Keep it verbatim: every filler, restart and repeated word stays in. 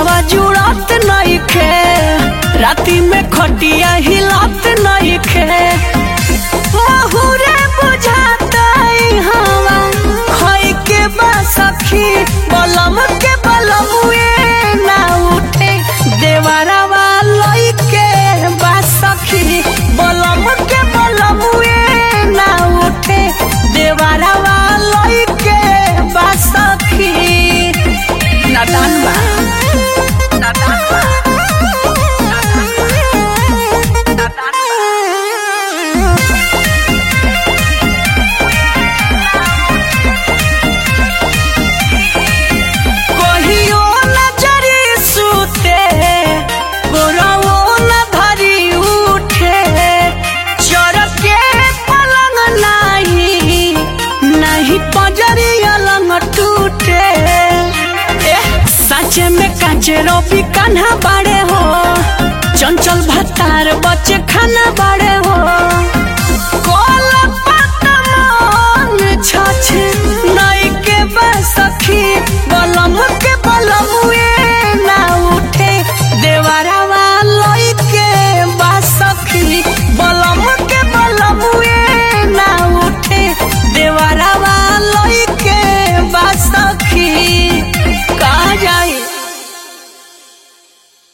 दिलवा जुड़त नहीं खे, राती में खटिया हिलत नहीं खे। बहुरे बुझाता हवा खोई के बसखी, बलम के बलमुए ना उठे देवरवा लई के बसखी, बलम के बलमुए ना उठे देवरवा लई के बसखी। नादान बा नादान बा कहियो नजरी सुते गोरवो न धरी उठे, चरके पलंग नाही नहीं पजरी अलंग टूटे। साचे में काचे रोपी कान्हा बाड़े हो, चंचल भतार बच्चे खाना बाड़े